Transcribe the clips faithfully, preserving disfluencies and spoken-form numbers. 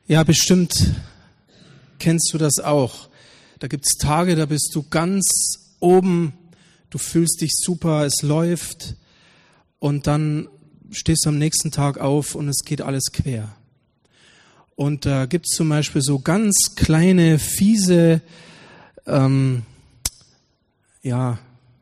Ja, bestimmt kennst du das auch. Da gibt's Tage, da bist du ganz oben, du fühlst dich super, es läuft und dann stehst du am nächsten Tag auf und es geht alles quer. Und da gibt's zum Beispiel so ganz kleine, fiese, ähm, ja,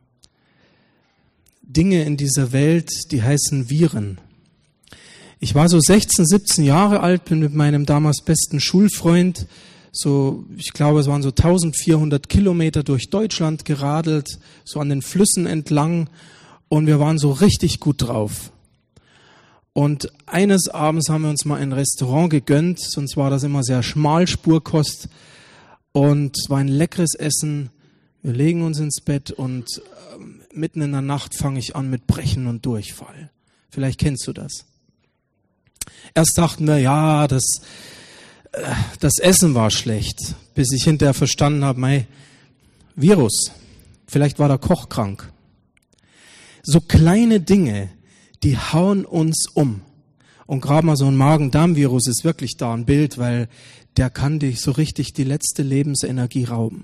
Dinge in dieser Welt, die heißen Viren. Ich war so sechzehn, siebzehn Jahre alt, bin mit meinem damals besten Schulfreund, so, ich glaube, es waren so eintausendvierhundert Kilometer durch Deutschland geradelt, so an den Flüssen entlang, und wir waren so richtig gut drauf. Und eines Abends haben wir uns mal ein Restaurant gegönnt, sonst war das immer sehr Schmalspurkost, und es war ein leckeres Essen. Wir legen uns ins Bett und äh, mitten in der Nacht fange ich an mit Brechen und Durchfall. Vielleicht kennst du das. Erst dachten wir, ja, das, äh, das Essen war schlecht, bis ich hinterher verstanden habe, mei, Virus, vielleicht war der Koch krank. So kleine Dinge, die hauen uns um. Und gerade mal so ein Magen-Darm-Virus ist wirklich da ein Bild, weil der kann dich so richtig die letzte Lebensenergie rauben.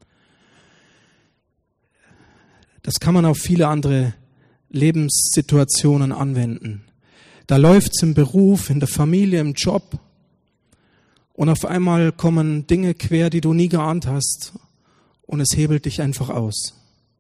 Das kann man auf viele andere Lebenssituationen anwenden. Da läuft's im Beruf, in der Familie, im Job, und auf einmal kommen Dinge quer, die du nie geahnt hast, und es hebelt dich einfach aus.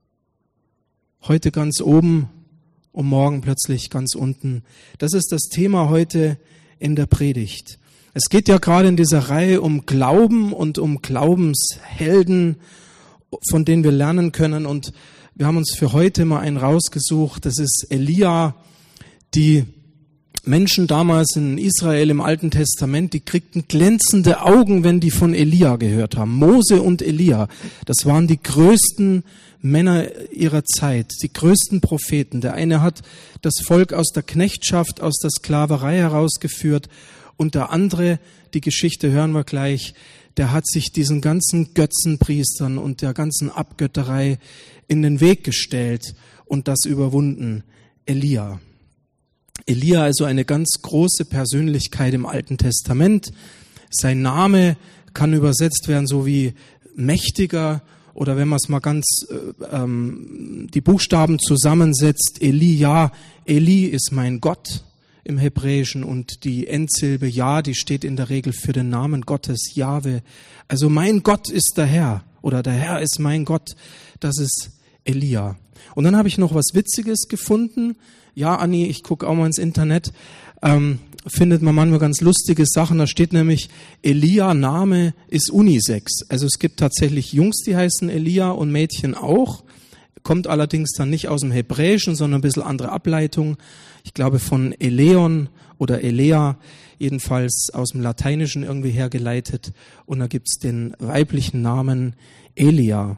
Heute ganz oben und morgen plötzlich ganz unten. Das ist das Thema heute in der Predigt. Es geht ja gerade in dieser Reihe um Glauben und um Glaubenshelden, von denen wir lernen können, und wir haben uns für heute mal einen rausgesucht. Das ist Elia. Die Menschen damals in Israel im Alten Testament, die kriegten glänzende Augen, wenn die von Elia gehört haben. Mose und Elia, das waren die größten Männer ihrer Zeit, die größten Propheten. Der eine hat das Volk aus der Knechtschaft, aus der Sklaverei herausgeführt, und der andere, die Geschichte hören wir gleich, der hat sich diesen ganzen Götzenpriestern und der ganzen Abgötterei in den Weg gestellt und das überwunden. Elia. Elia, also eine ganz große Persönlichkeit im Alten Testament. Sein Name kann übersetzt werden so wie mächtiger, oder wenn man es mal ganz äh, ähm, die Buchstaben zusammensetzt, Elia, Eli ist mein Gott im Hebräischen, und die Endsilbe Ja, die steht in der Regel für den Namen Gottes, Jahwe. Also mein Gott ist der Herr, oder der Herr ist mein Gott. Das ist Elia. Und dann habe ich noch was Witziges gefunden. Ja, Anni, ich gucke auch mal ins Internet. Ähm, findet man manchmal ganz lustige Sachen. Da steht nämlich, Elia Name ist Unisex. Also es gibt tatsächlich Jungs, die heißen Elia, und Mädchen auch. Kommt allerdings dann nicht aus dem Hebräischen, sondern ein bisschen andere Ableitung. Ich glaube von Eleon oder Elea, jedenfalls aus dem Lateinischen irgendwie hergeleitet. Und da gibt's den weiblichen Namen Elia.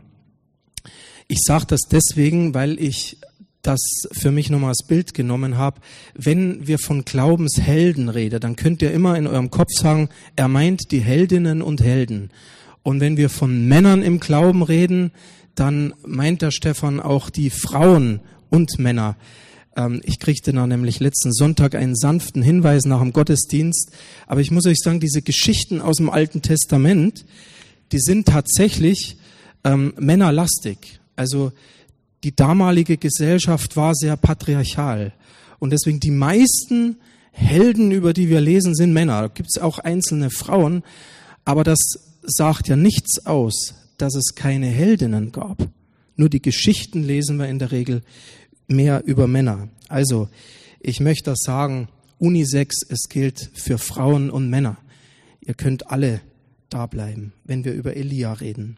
Ich sage das deswegen, weil ich das für mich nochmal als Bild genommen habe. Wenn wir von Glaubenshelden reden, dann könnt ihr immer in eurem Kopf sagen, er meint die Heldinnen und Helden. Und wenn wir von Männern im Glauben reden, dann meint der Stefan auch die Frauen und Männer. Ähm, ich kriegte da nämlich letzten Sonntag einen sanften Hinweis nach dem Gottesdienst. Aber ich muss euch sagen, diese Geschichten aus dem Alten Testament, die sind tatsächlich ähm, männerlastig. Also die damalige Gesellschaft war sehr patriarchal. Und deswegen die meisten Helden, über die wir lesen, sind Männer. Da gibt es auch einzelne Frauen. Aber das sagt ja nichts aus, dass es keine Heldinnen gab. Nur die Geschichten lesen wir in der Regel mehr über Männer. Also, ich möchte das sagen, Unisex, es gilt für Frauen und Männer. Ihr könnt alle da bleiben, wenn wir über Elia reden.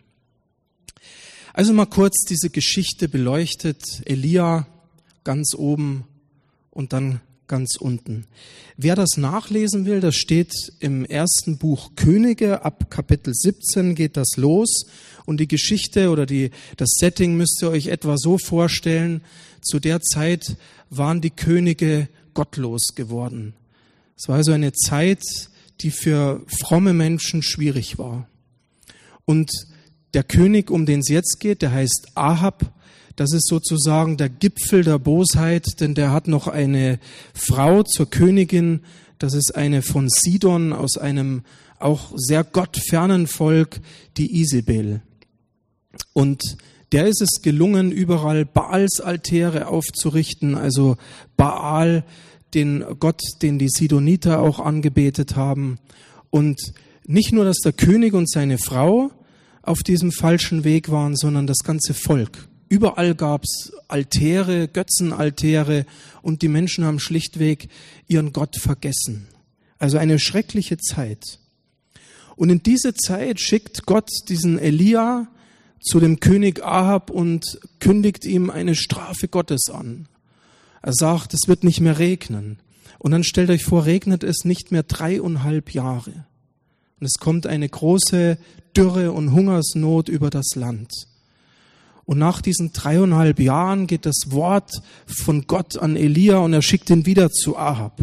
Also mal kurz diese Geschichte beleuchtet. Elia ganz oben und dann ganz unten. Wer das nachlesen will, das steht im ersten Buch Könige, ab Kapitel siebzehn geht das los. Und die Geschichte oder die, das Setting müsst ihr euch etwa so vorstellen. Zu der Zeit waren die Könige gottlos geworden. Es war also eine Zeit, die für fromme Menschen schwierig war. Und der König, um den es jetzt geht, der heißt Ahab. Das ist sozusagen der Gipfel der Bosheit, denn der hat noch eine Frau zur Königin. Das ist eine von Sidon, aus einem auch sehr gottfernen Volk, die Isabel. Und der ist es gelungen, überall Baalsaltäre aufzurichten, also Baal, den Gott, den die Sidoniter auch angebetet haben. Und nicht nur, dass der König und seine Frau auf diesem falschen Weg waren, sondern das ganze Volk. Überall gab's Altäre, Götzenaltäre und die Menschen haben schlichtweg ihren Gott vergessen. Also eine schreckliche Zeit. Und in diese Zeit schickt Gott diesen Elia zu dem König Ahab und kündigt ihm eine Strafe Gottes an. Er sagt, es wird nicht mehr regnen. Und dann stellt euch vor, regnet es nicht mehr dreieinhalb Jahre. Und es kommt eine große Dürre und Hungersnot über das Land. Und nach diesen dreieinhalb Jahren geht das Wort von Gott an Elia und er schickt ihn wieder zu Ahab.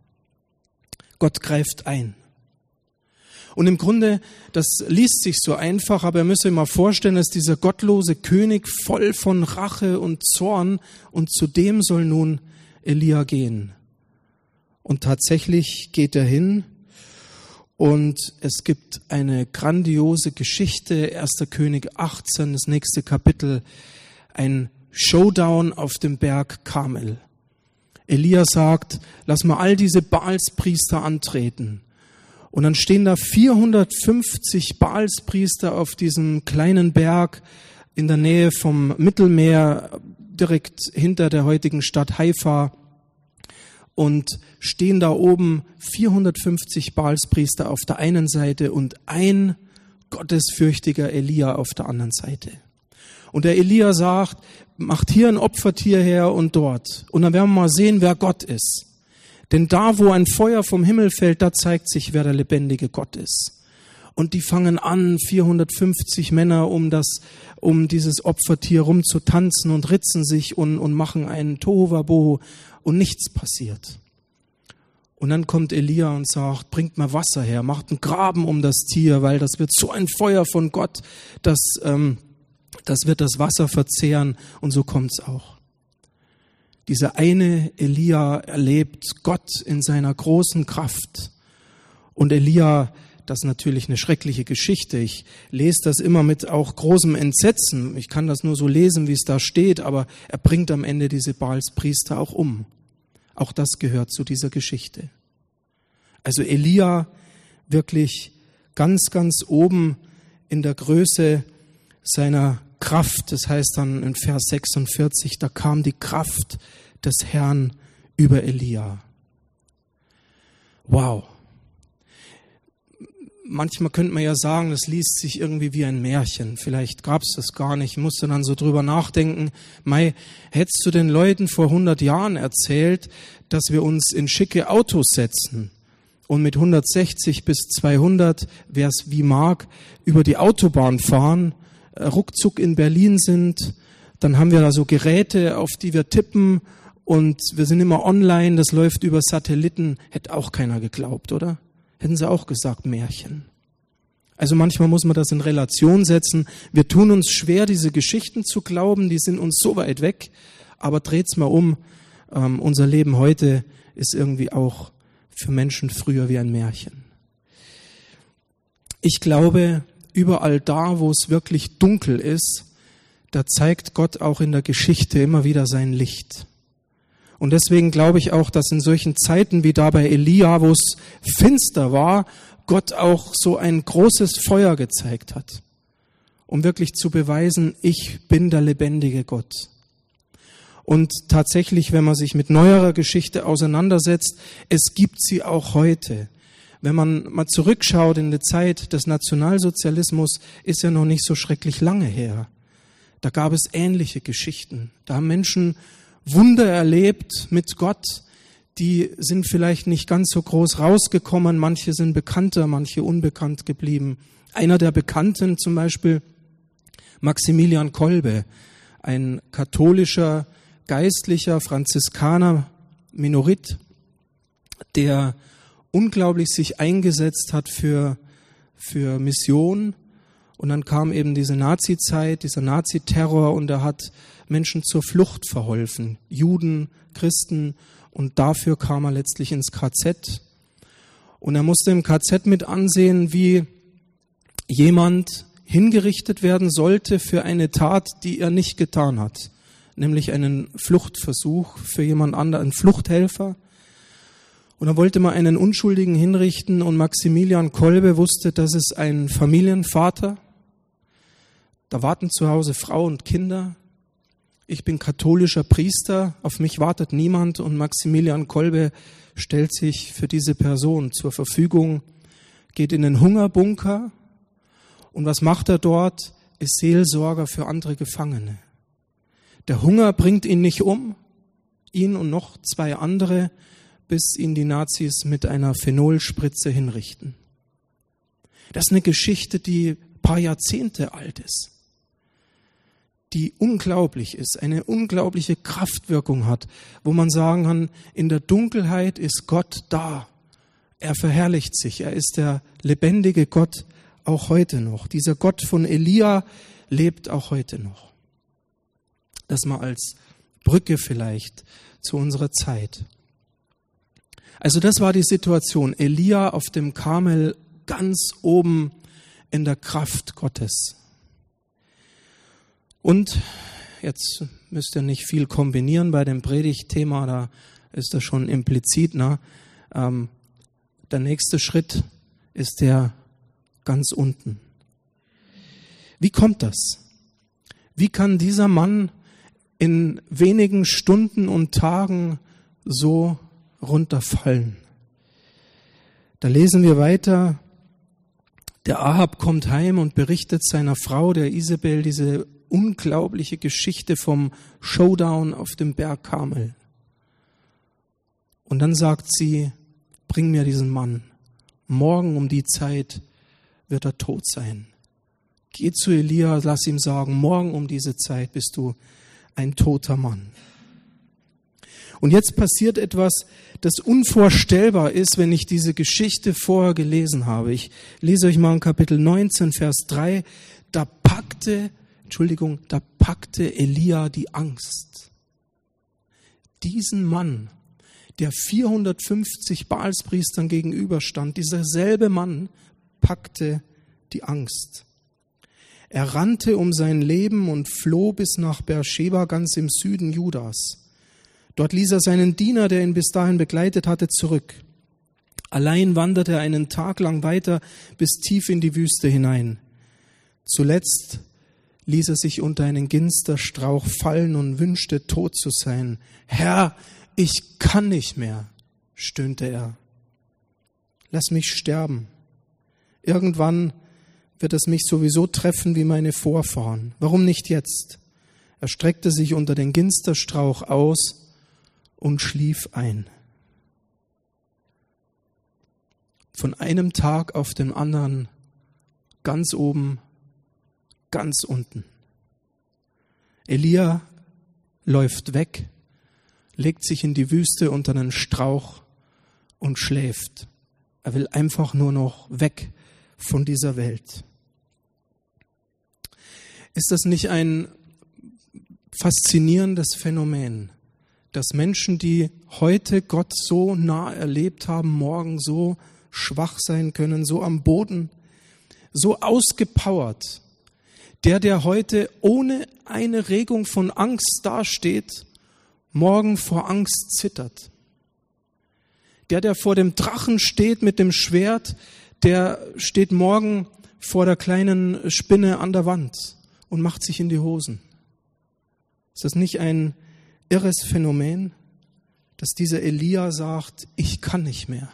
Gott greift ein. Und im Grunde, das liest sich so einfach, aber ihr müsst euch mal vorstellen, dass dieser gottlose König voll von Rache und Zorn und zu dem soll nun Elia gehen. Und tatsächlich geht er hin und es gibt eine grandiose Geschichte, erster König achtzehn, das nächste Kapitel, ein Showdown auf dem Berg Karmel. Elia sagt, lass mal all diese Baalspriester antreten. Und dann stehen da vierhundertfünfzig Baalspriester auf diesem kleinen Berg in der Nähe vom Mittelmeer, direkt hinter der heutigen Stadt Haifa. Und stehen da oben vierhundertfünfzig Baalspriester auf der einen Seite und ein gottesfürchtiger Elia auf der anderen Seite. Und der Elia sagt, macht hier ein Opfertier her und dort. Und dann werden wir mal sehen, wer Gott ist. Denn da, wo ein Feuer vom Himmel fällt, da zeigt sich, wer der lebendige Gott ist. Und die fangen an, vierhundertfünfzig Männer um das, um dieses Opfertier rumzutanzen und ritzen sich und, und machen einen Tohuwabohu und nichts passiert. Und dann kommt Elia und sagt, bringt mal Wasser her, macht einen Graben um das Tier, weil das wird so ein Feuer von Gott, das, ähm, das wird das Wasser verzehren und so kommt's auch. Dieser eine Elia erlebt Gott in seiner großen Kraft. Und Elia, das ist natürlich eine schreckliche Geschichte. Ich lese das immer mit auch großem Entsetzen. Ich kann das nur so lesen, wie es da steht, aber er bringt am Ende diese Baalspriester auch um. Auch das gehört zu dieser Geschichte. Also Elia wirklich ganz, ganz oben in der Größe seiner Kraft. Das heißt dann in Vers sechsundvierzig, da kam die Kraft des Herrn über Elia. Wow. Manchmal könnte man ja sagen, das liest sich irgendwie wie ein Märchen. Vielleicht gab es das gar nicht. Ich musste dann so drüber nachdenken. Mei, hättest du den Leuten vor hundert Jahren erzählt, dass wir uns in schicke Autos setzen und mit hundertsechzig bis zweihundert, wer es wie mag, über die Autobahn fahren, ruckzuck in Berlin sind, dann haben wir da so Geräte, auf die wir tippen und wir sind immer online, das läuft über Satelliten, hätte auch keiner geglaubt, oder? Hätten sie auch gesagt, Märchen. Also manchmal muss man das in Relation setzen. Wir tun uns schwer, diese Geschichten zu glauben, die sind uns so weit weg, aber dreht's mal um, ähm, unser Leben heute ist irgendwie auch für Menschen früher wie ein Märchen. Ich glaube, überall da, wo es wirklich dunkel ist, da zeigt Gott auch in der Geschichte immer wieder sein Licht. Und deswegen glaube ich auch, dass in solchen Zeiten wie da bei Elia, wo es finster war, Gott auch so ein großes Feuer gezeigt hat, um wirklich zu beweisen, ich bin der lebendige Gott. Und tatsächlich, wenn man sich mit neuerer Geschichte auseinandersetzt, es gibt sie auch heute. Wenn man mal zurückschaut in die Zeit des Nationalsozialismus, ist ja noch nicht so schrecklich lange her. Da gab es ähnliche Geschichten. Da haben Menschen Wunder erlebt mit Gott, die sind vielleicht nicht ganz so groß rausgekommen. Manche sind bekannter, manche unbekannt geblieben. Einer der Bekannten zum Beispiel, Maximilian Kolbe, ein katholischer, geistlicher Franziskaner, Minorit, der unglaublich sich eingesetzt hat für, für Mission. Und dann kam eben diese Nazi-Zeit, dieser Nazi-Terror und er hat Menschen zur Flucht verholfen. Juden, Christen und dafür kam er letztlich ins K Z. Und er musste im K Z mit ansehen, wie jemand hingerichtet werden sollte für eine Tat, die er nicht getan hat. Nämlich einen Fluchtversuch für jemand anderen, einen Fluchthelfer. Und er wollte mal einen Unschuldigen hinrichten und Maximilian Kolbe wusste, das ist ein Familienvater. Da warten zu Hause Frau und Kinder. Ich bin katholischer Priester, auf mich wartet niemand und Maximilian Kolbe stellt sich für diese Person zur Verfügung, geht in den Hungerbunker und was macht er dort? Ist Seelsorger für andere Gefangene. Der Hunger bringt ihn nicht um, ihn und noch zwei andere, bis ihn die Nazis mit einer Phenolspritze hinrichten. Das ist eine Geschichte, die ein paar Jahrzehnte alt ist, die unglaublich ist, eine unglaubliche Kraftwirkung hat, wo man sagen kann, in der Dunkelheit ist Gott da. Er verherrlicht sich, er ist der lebendige Gott auch heute noch. Dieser Gott von Elia lebt auch heute noch. Das mal als Brücke vielleicht zu unserer Zeit. Also das war die Situation. Elia auf dem Karmel ganz oben in der Kraft Gottes. Und jetzt müsst ihr nicht viel kombinieren bei dem Predigtthema, da ist das schon implizit. Ne? Ähm, der nächste Schritt ist der ganz unten. Wie kommt das? Wie kann dieser Mann in wenigen Stunden und Tagen so runterfallen? Da lesen wir weiter, der Ahab kommt heim und berichtet seiner Frau, der Isabel, diese unglaubliche Geschichte vom Showdown auf dem Berg Karmel. Und dann sagt sie, bring mir diesen Mann. Morgen um die Zeit wird er tot sein. Geh zu Elia, lass ihm sagen, morgen um diese Zeit bist du ein toter Mann. Und jetzt passiert etwas, das unvorstellbar ist, wenn ich diese Geschichte vorher gelesen habe. Ich lese euch mal in Kapitel neunzehn, Vers drei. Da packte, Entschuldigung, da packte Elia die Angst. Diesen Mann, der vierhundertfünfzig Baalspriestern gegenüberstand, dieser selbe Mann packte die Angst. Er rannte um sein Leben und floh bis nach Beersheba, ganz im Süden Judas. Dort ließ er seinen Diener, der ihn bis dahin begleitet hatte, zurück. Allein wanderte er einen Tag lang weiter bis tief in die Wüste hinein. Zuletzt ließ er sich unter einen Ginsterstrauch fallen und wünschte, tot zu sein. Herr, ich kann nicht mehr, stöhnte er. Lass mich sterben. Irgendwann wird es mich sowieso treffen wie meine Vorfahren. Warum nicht jetzt? Er streckte sich unter den Ginsterstrauch aus und schlief ein. Von einem Tag auf den anderen, ganz oben, ganz unten. Elia läuft weg, legt sich in die Wüste unter einen Strauch und schläft. Er will einfach nur noch weg von dieser Welt. Ist das nicht ein faszinierendes Phänomen, dass Menschen, die heute Gott so nah erlebt haben, morgen so schwach sein können, so am Boden, so ausgepowert. Der, der heute ohne eine Regung von Angst dasteht, morgen vor Angst zittert. Der, der vor dem Drachen steht mit dem Schwert, der steht morgen vor der kleinen Spinne an der Wand und macht sich in die Hosen. Ist das nicht ein irres Phänomen, dass dieser Elia sagt, ich kann nicht mehr?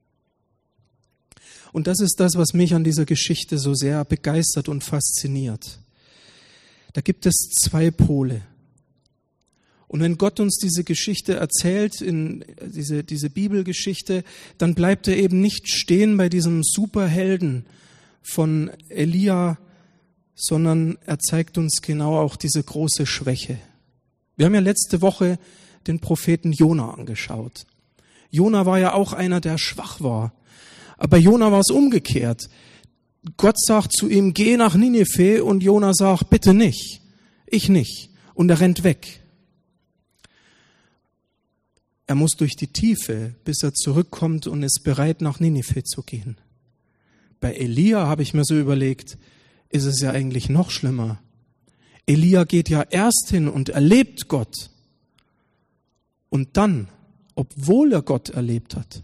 Und das ist das, was mich an dieser Geschichte so sehr begeistert und fasziniert. Da gibt es zwei Pole. Und wenn Gott uns diese Geschichte erzählt, in diese, diese Bibelgeschichte, dann bleibt er eben nicht stehen bei diesem Superhelden von Elia, sondern er zeigt uns genau auch diese große Schwäche. Wir haben ja letzte Woche den Propheten Jona angeschaut. Jona war ja auch einer, der schwach war. Aber bei Jona war es umgekehrt. Gott sagt zu ihm, geh nach Ninive, und Jona sagt, bitte nicht, ich nicht. Und er rennt weg. er muss durch die Tiefe, bis er zurückkommt und ist bereit, nach Ninive zu gehen. Bei Elia habe ich mir so überlegt, ist es ja eigentlich noch schlimmer. Elia geht ja erst hin und erlebt Gott. Und dann, obwohl er Gott erlebt hat,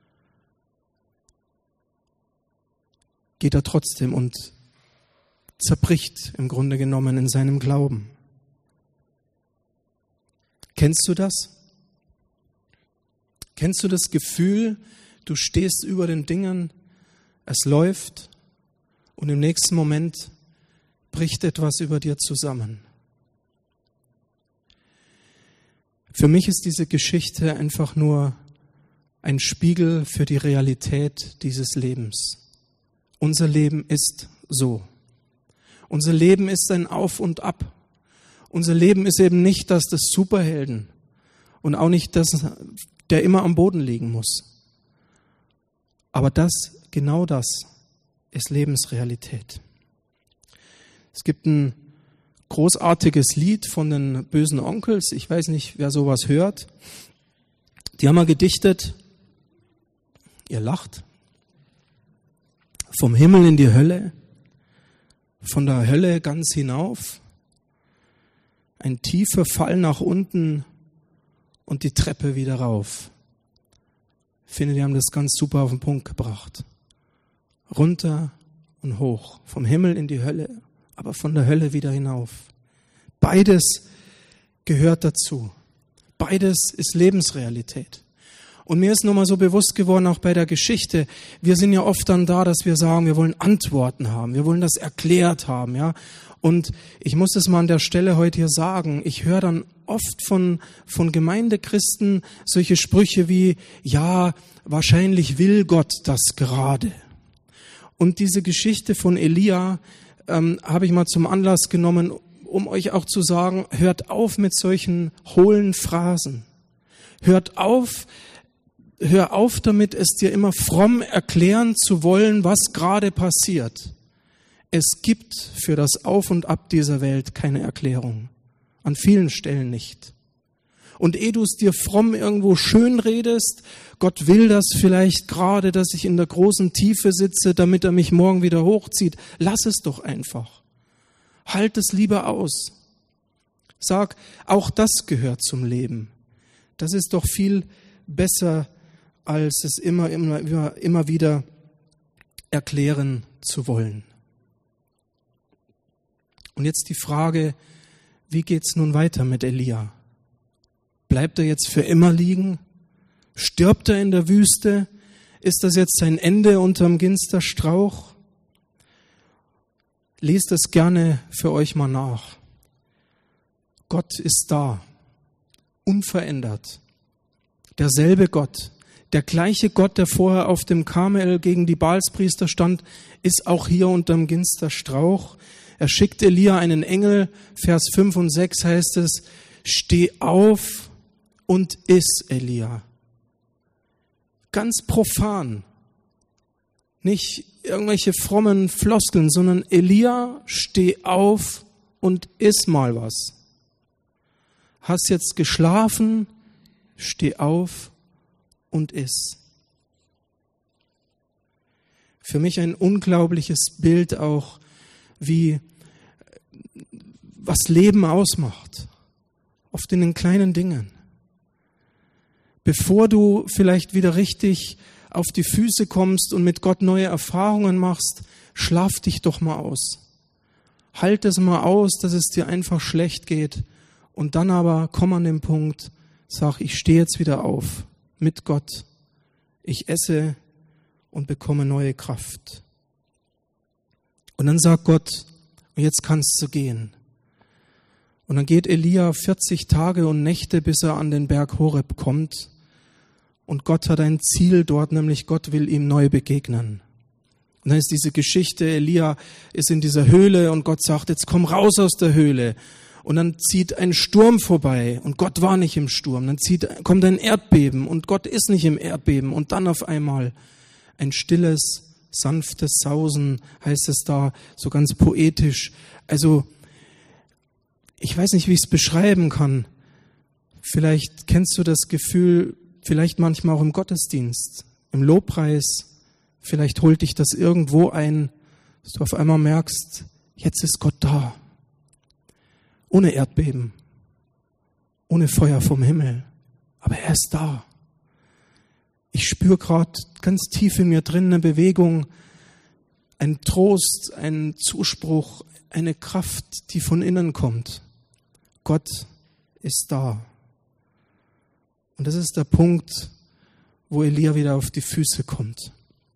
geht er trotzdem und zerbricht im Grunde genommen in seinem Glauben. Kennst du das? Kennst du das Gefühl, du stehst über den Dingen, es läuft und im nächsten Moment bricht etwas über dir zusammen? Für mich ist diese Geschichte einfach nur ein Spiegel für die Realität dieses Lebens. Unser Leben ist so. Unser Leben ist ein Auf und Ab. Unser Leben ist eben nicht das des Superhelden und auch nicht das, der immer am Boden liegen muss. Aber das, genau das, ist Lebensrealität. Es gibt ein großartiges Lied von den Bösen Onkels. Ich weiß nicht, wer sowas hört. Die haben mal gedichtet, ihr lacht, vom Himmel in die Hölle, von der Hölle ganz hinauf, ein tiefer Fall nach unten und die Treppe wieder rauf. Ich finde, die haben das ganz super auf den Punkt gebracht. Runter und hoch, vom Himmel in die Hölle, aber von der Hölle wieder hinauf. Beides gehört dazu. Beides ist Lebensrealität. Und mir ist nochmal so bewusst geworden, auch bei der Geschichte, wir sind ja oft dann da, dass wir sagen, wir wollen Antworten haben, wir wollen das erklärt haben, ja. Und ich muss es mal an der Stelle heute hier sagen, ich höre dann oft von, von Gemeindechristen solche Sprüche wie, ja, wahrscheinlich will Gott das gerade. Und diese Geschichte von Elia ähm, habe ich mal zum Anlass genommen, um euch auch zu sagen, hört auf mit solchen hohlen Phrasen. Hört auf, hör auf damit, es dir immer fromm erklären zu wollen, was gerade passiert. Es gibt für das Auf und Ab dieser Welt keine Erklärung. An vielen Stellen nicht. Und ehe du es dir fromm irgendwo schön redest, Gott will das vielleicht gerade, dass ich in der großen Tiefe sitze, damit er mich morgen wieder hochzieht. Lass es doch einfach. Halt es lieber aus. Sag, auch das gehört zum Leben. Das ist doch viel besser, als es immer, immer, immer, immer wieder erklären zu wollen. Und jetzt die Frage, wie geht's nun weiter mit Elia? Bleibt er jetzt für immer liegen? Stirbt er in der Wüste? Ist das jetzt sein Ende unterm Ginsterstrauch? Lest es gerne für euch mal nach. Gott ist da, unverändert. Derselbe Gott, der gleiche Gott, der vorher auf dem Karmel gegen die Baalspriester stand, ist auch hier unterm Ginsterstrauch. Er schickt Elia einen Engel, Vers fünf und sechs heißt es, steh auf und iss, Elia. Ganz profan, nicht irgendwelche frommen Floskeln, sondern Elia, steh auf und iss mal was. Hast jetzt geschlafen, steh auf und iss. Für mich ein unglaubliches Bild auch, wie was Leben ausmacht, oft in den kleinen Dingen. Bevor du vielleicht wieder richtig auf die Füße kommst und mit Gott neue Erfahrungen machst, schlaf dich doch mal aus. Halt es mal aus, dass es dir einfach schlecht geht und dann aber komm an den Punkt, sag, ich stehe jetzt wieder auf mit Gott, ich esse und bekomme neue Kraft. Und dann sagt Gott, und jetzt kannst du gehen. Und dann geht Elia vierzig Tage und Nächte, bis er an den Berg Horeb kommt. Und Gott hat ein Ziel dort, nämlich Gott will ihm neu begegnen. Und dann ist diese Geschichte, Elia ist in dieser Höhle und Gott sagt, jetzt komm raus aus der Höhle. Und dann zieht ein Sturm vorbei und Gott war nicht im Sturm. Dann zieht, kommt ein Erdbeben und Gott ist nicht im Erdbeben. Und dann auf einmal ein stilles, sanftes Sausen, heißt es da, so ganz poetisch. Also, ich weiß nicht, wie ich es beschreiben kann. Vielleicht kennst du das Gefühl, Vielleicht manchmal auch im Gottesdienst, im Lobpreis. Vielleicht holt dich das irgendwo ein, dass du auf einmal merkst, jetzt ist Gott da. Ohne Erdbeben, ohne Feuer vom Himmel. Aber er ist da. Ich spüre gerade ganz tief in mir drin eine Bewegung, ein Trost, ein Zuspruch, eine Kraft, die von innen kommt. Gott ist da. Und das ist der Punkt, wo Elia wieder auf die Füße kommt.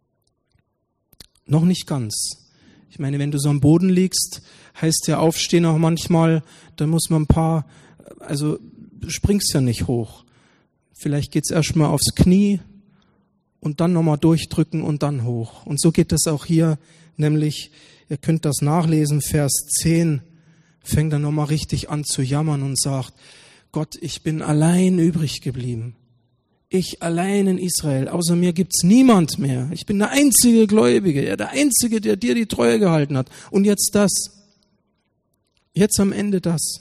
Noch nicht ganz. Ich meine, wenn du so am Boden liegst, heißt ja aufstehen auch manchmal, da muss man ein paar, also du springst ja nicht hoch. Vielleicht geht's erstmal aufs Knie und dann nochmal durchdrücken und dann hoch. Und so geht das auch hier, nämlich, ihr könnt das nachlesen, Vers zehn, fängt er nochmal richtig an zu jammern und sagt, Gott, ich bin allein übrig geblieben. Ich allein in Israel. Außer mir gibt's niemand mehr. Ich bin der einzige Gläubige, ja, der einzige, der dir die Treue gehalten hat. Und jetzt das. Jetzt am Ende das.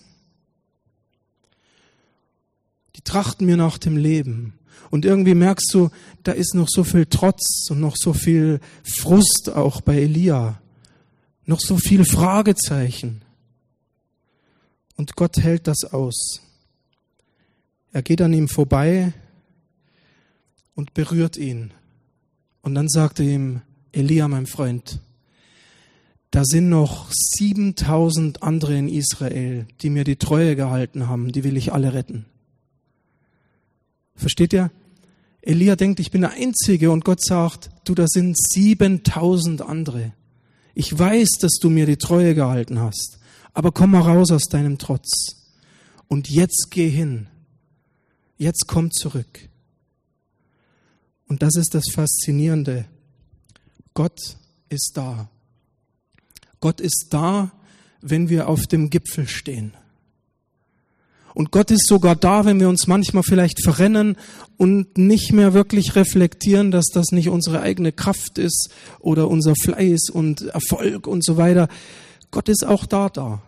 Die trachten mir nach dem Leben. Und irgendwie merkst du, da ist noch so viel Trotz und noch so viel Frust auch bei Elia. Noch so viele Fragezeichen. Und Gott hält das aus. Er geht an ihm vorbei und berührt ihn. Und dann sagte ihm, Elia, mein Freund, da sind noch siebentausend andere in Israel, die mir die Treue gehalten haben, die will ich alle retten. Versteht ihr? Elia denkt, ich bin der Einzige und Gott sagt, du, da sind siebentausend andere. Ich weiß, dass du mir die Treue gehalten hast, aber komm mal raus aus deinem Trotz. Und jetzt geh hin. Jetzt komm zurück. Und das ist das Faszinierende. Gott ist da. Gott ist da, wenn wir auf dem Gipfel stehen. Und Gott ist sogar da, wenn wir uns manchmal vielleicht verrennen und nicht mehr wirklich reflektieren, dass das nicht unsere eigene Kraft ist oder unser Fleiß und Erfolg und so weiter. Gott ist auch da, da.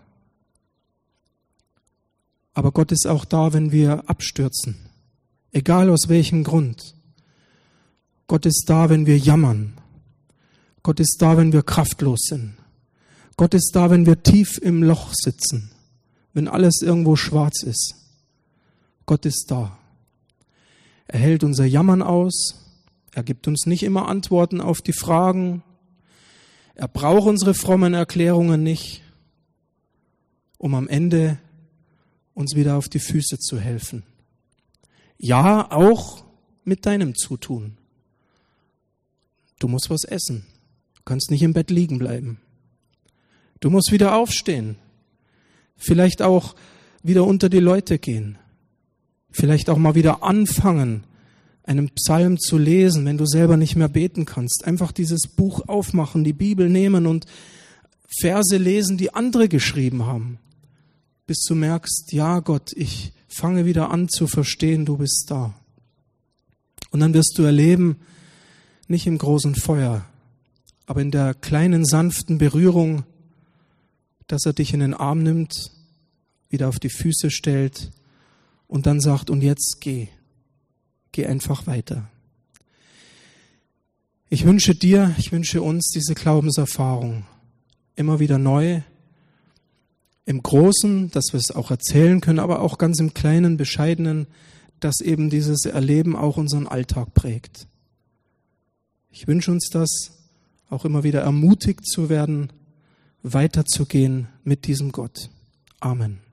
Aber Gott ist auch da, wenn wir abstürzen. Egal aus welchem Grund. Gott ist da, wenn wir jammern. Gott ist da, wenn wir kraftlos sind. Gott ist da, wenn wir tief im Loch sitzen. Wenn alles irgendwo schwarz ist. Gott ist da. Er hält unser Jammern aus. Er gibt uns nicht immer Antworten auf die Fragen. Er braucht unsere frommen Erklärungen nicht, um am Ende uns wieder auf die Füße zu helfen. Ja, auch mit deinem Zutun. Du musst was essen. Du kannst nicht im Bett liegen bleiben. Du musst wieder aufstehen. Vielleicht auch wieder unter die Leute gehen. Vielleicht auch mal wieder anfangen, einen Psalm zu lesen, wenn du selber nicht mehr beten kannst. Einfach dieses Buch aufmachen, die Bibel nehmen und Verse lesen, die andere geschrieben haben. Bis du merkst, ja Gott, ich fange wieder an zu verstehen, du bist da. Und dann wirst du erleben, nicht im großen Feuer, aber in der kleinen, sanften Berührung, dass er dich in den Arm nimmt, wieder auf die Füße stellt und dann sagt, und jetzt geh, geh einfach weiter. Ich wünsche dir, ich wünsche uns diese Glaubenserfahrung immer wieder neu, im Großen, dass wir es auch erzählen können, aber auch ganz im Kleinen, Bescheidenen, dass eben dieses Erleben auch unseren Alltag prägt. Ich wünsche uns das, auch immer wieder ermutigt zu werden, weiterzugehen mit diesem Gott. Amen.